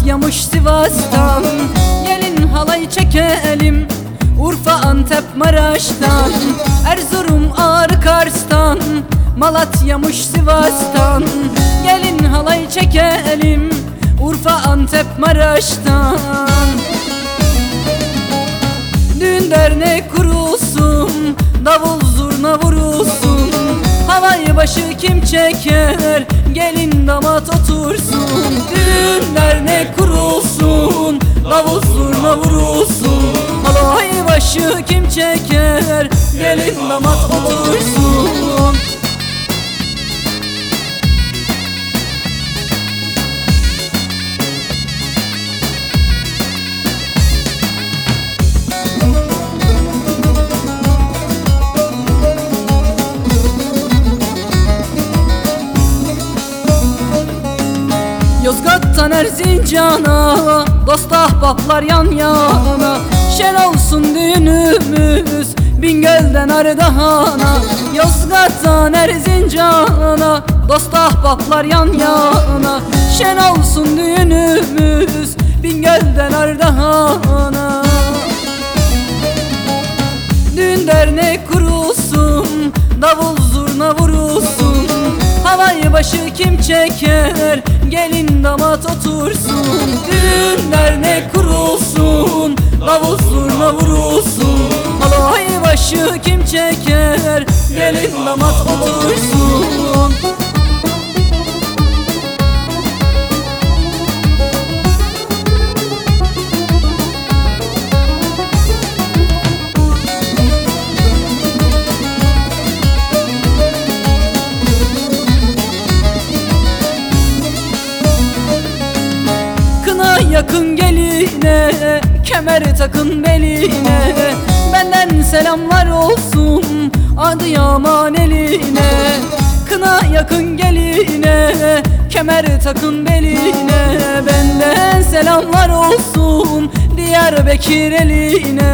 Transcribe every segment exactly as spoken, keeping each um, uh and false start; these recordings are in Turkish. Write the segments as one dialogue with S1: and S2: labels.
S1: Malatyamış Sivas'tan, gelin halay çekelim. Urfa, Antep, Maraş'tan, Erzurum, Ağrı, Kars'tan, Malatyamış Sivas'tan, gelin halay çekelim. Urfa, Antep, Maraş'tan. Düğün dernek kurulsun, davul zurna vurulsun. Havayı başı kim çeker, gelin damat otursun. Düğün dernek kurulsun, davul zurna vurulsun. Havayı başı kim çeker, gelin damat otursun. Yozgat'tan Erzincan'a, dost ahbaplar yan yana. Şen olsun düğünümüz Bingöl'den Ardahan'a. Yozgat'tan Erzincan'a, dost ahbaplar yan yana. Şen olsun düğünümüz Bingöl'den Ardahan'a. Düğün dernek kurulsun, davul zurna vurulsun. Havayı başı kim çeker, gelin damat otursun. Düğün dernek kurulsun, davul zurna vurulsun. Havayı başı kim çeker, gelin damat otursun. Yakın geline, kemer takın beline. Benden selamlar olsun Adıyaman eline. Kına yakın geline, kemer takın beline. Benden selamlar olsun Diyarbakır eline.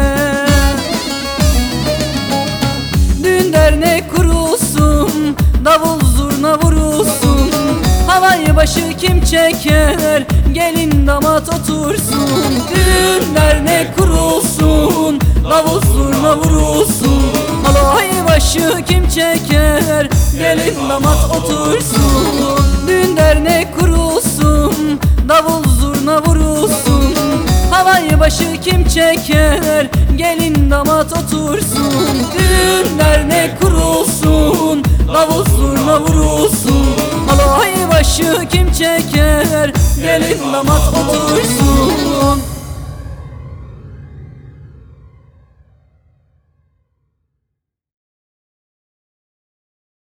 S1: Düğün dernek kurulsun, davul zurna vurulsun. Havayı başı kim çeker, gelin damat otursun. Düğün dernek kurulsun, davul zurna vurulsun. Havayı başı kim çeker, gelin damat otursun. Düğün dernek kurulsun, davul zurna vurulsun. Havayı başı kim çeker, gelin damat otursun. Düğün dernek kurulsun, davul zurna vurulsun. Havayı başı kim çeker, gelin damat otursun.